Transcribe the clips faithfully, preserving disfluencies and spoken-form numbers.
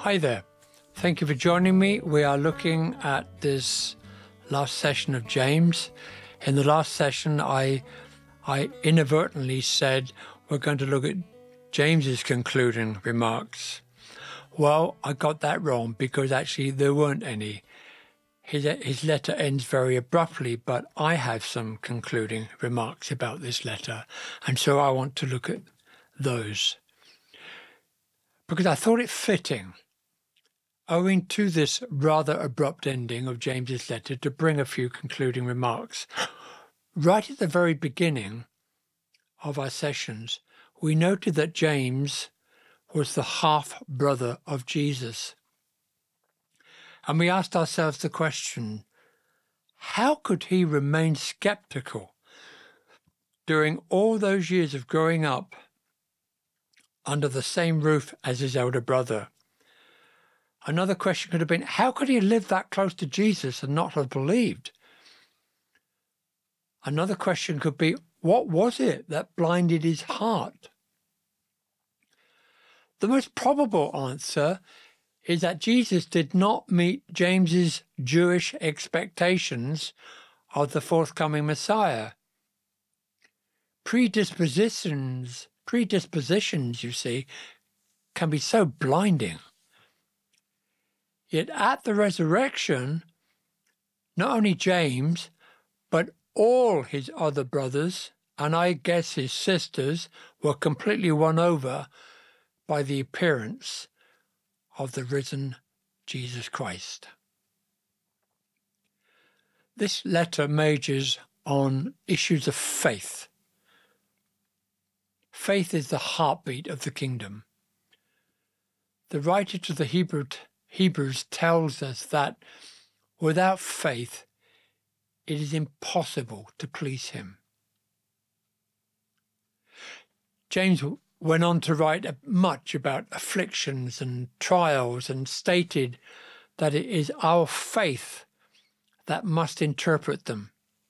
Hi there. Thank you for joining me. We are looking at this last session of James. In the last session, I I inadvertently said we're going to look at James's concluding remarks. Well, I got that wrong because actually there weren't any. His, his letter ends very abruptly, but I have some concluding remarks about this letter, and so I want to look at those. Because I thought it fitting, owing to this rather abrupt ending of James's letter, to bring a few concluding remarks. Right at the very beginning of our sessions, we noted that James was the half-brother of Jesus. And we asked ourselves the question, how could he remain skeptical during all those years of growing up under the same roof as his elder brother? Another question could have been, how could he live that close to Jesus and not have believed? Another question could be, what was it that blinded his heart? The most probable answer is that Jesus did not meet James's Jewish expectations of the forthcoming Messiah. Predispositions, predispositions, you see, can be so blinding. Yet at the resurrection, not only James, but all his other brothers, and I guess his sisters, were completely won over by the appearance of the risen Jesus Christ. This letter majors on issues of faith. Faith is the heartbeat of the kingdom. The writer to the Hebrew Hebrews tells us that without faith, it is impossible to please him. James went on to write much about afflictions and trials and stated that it is our faith that must interpret them.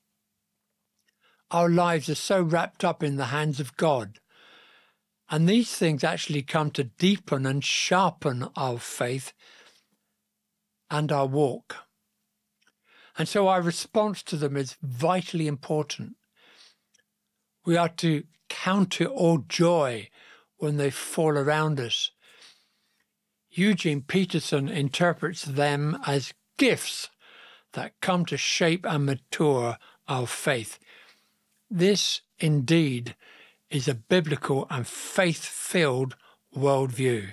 Our lives are so wrapped up in the hands of God, and these things actually come to deepen and sharpen our faith and our walk. And so our response to them is vitally important. We are to count it all joy when they fall around us. Eugene Peterson interprets them as gifts that come to shape and mature our faith. This, indeed, is a biblical and faith-filled worldview.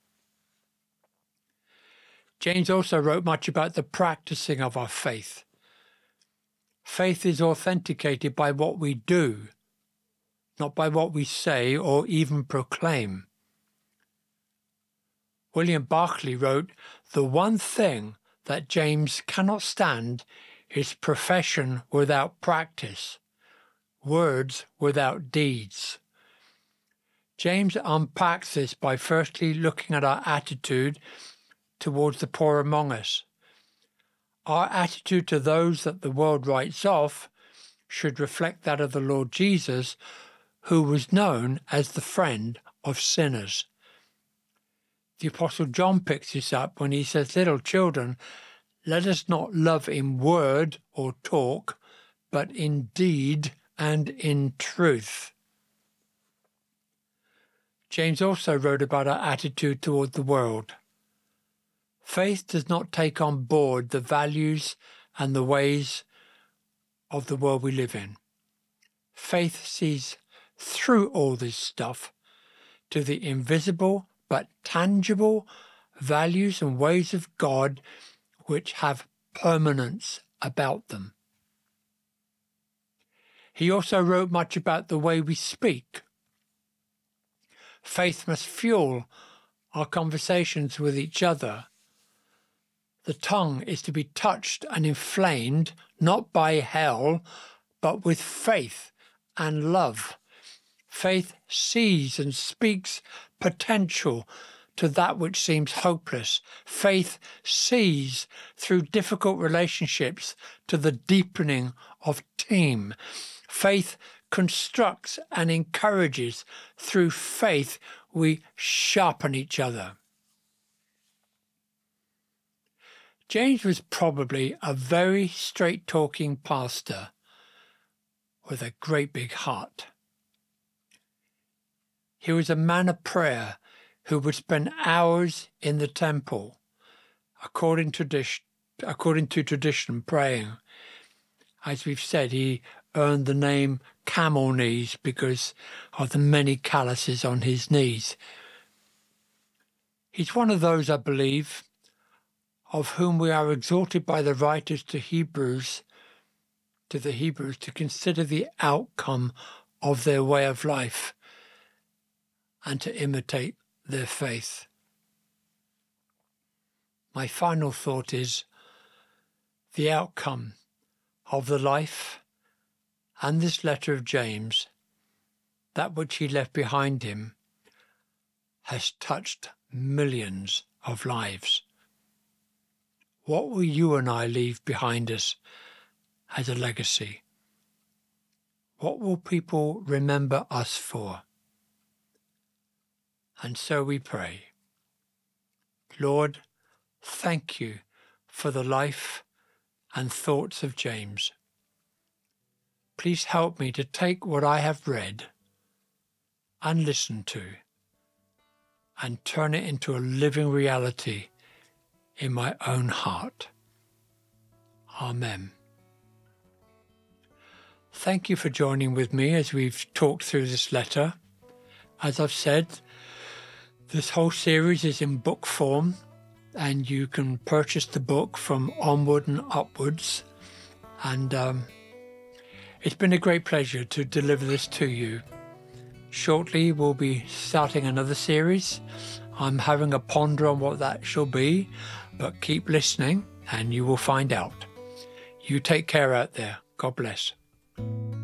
James also wrote much about the practicing of our faith. Faith is authenticated by what we do, not by what we say or even proclaim. William Barclay wrote, "The one thing that James cannot stand is profession without practice, words without deeds." James unpacks this by firstly looking at our attitude towards the poor among us. Our attitude to those that the world writes off should reflect that of the Lord Jesus, who was known as the friend of sinners. The Apostle John picks this up when he says, "Little children, let us not love in word or talk, but in deed and in truth." James also wrote about our attitude toward the world. Faith does not take on board the values and the ways of the world we live in. Faith sees through all this stuff to the invisible but tangible values and ways of God which have permanence about them. He also wrote much about the way we speak. Faith must fuel our conversations with each other. The tongue is to be touched and inflamed, not by hell, but with faith and love. Faith sees and speaks potential to that which seems hopeless. Faith sees through difficult relationships to the deepening of team. Faith constructs and encourages. Through faith, we sharpen each other. James was probably a very straight-talking pastor with a great big heart. He was a man of prayer who would spend hours in the temple, according to tradition, according to tradition, praying. As we've said, he earned the name Camel Knees because of the many calluses on his knees. He's one of those, I believe, of whom we are exhorted by the writers to Hebrews, to the Hebrews, to consider the outcome of their way of life and to imitate their faith. My final thought is the outcome of the life and this letter of James, that which he left behind him, has touched millions of lives. What will you and I leave behind us as a legacy? What will people remember us for? And so we pray. Lord, thank you for the life and thoughts of James. Please help me to take what I have read and listened to and turn it into a living reality in my own heart. Amen. Thank you for joining with me as we've talked through this letter. As I've said, this whole series is in book form, and you can purchase the book from Onward and Upwards. And um, it's been a great pleasure to deliver this to you. Shortly, we'll be starting another series. I'm having a ponder on what that shall be, but keep listening and you will find out. You take care out there. God bless.